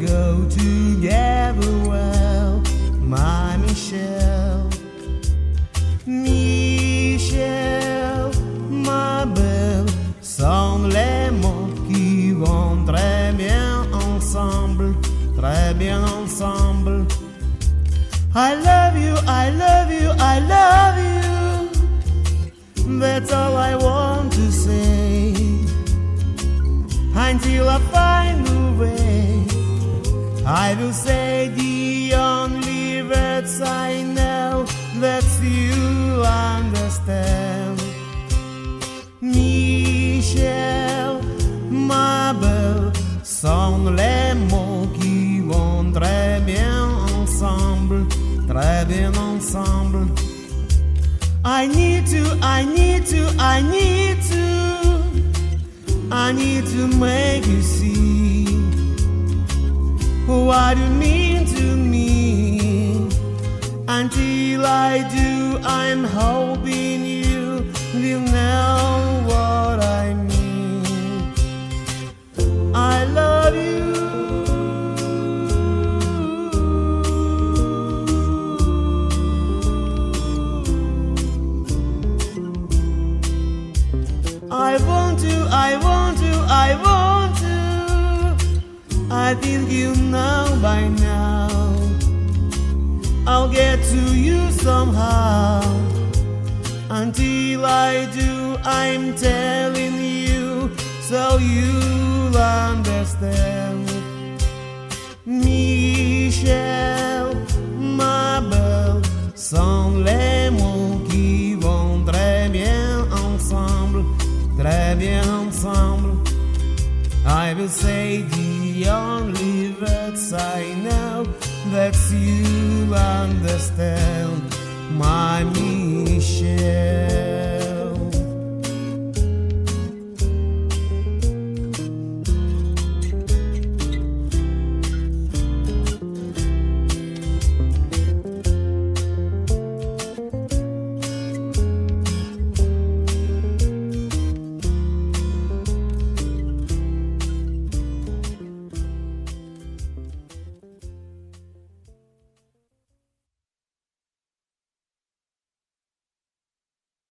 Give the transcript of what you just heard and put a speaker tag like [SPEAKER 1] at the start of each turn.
[SPEAKER 1] go together well, my Michel. Michel, ma belle, sont les mots qui vont très bien ensemble, très bien ensemble. I love you, I love you, I love you. That's all I want to say. Until I find a way, I will say the only words I know that you understand. Michel, ma belle, sont les mots qui vont très bien ensemble, très bien ensemble. I need to, I need to, I need to, I need to make you see what you mean to me. Until I do, I'm hoping you will know what I mean. I love you. I want to, I want to, I want to. I think you know by now. I'll get to you somehow. Until I do, I'm telling you so you'll understand. Michel, ma belle, sont les mots qui vont très bien ensemble, très bien ensemble. I will say the only words I know that you understand, my Michel.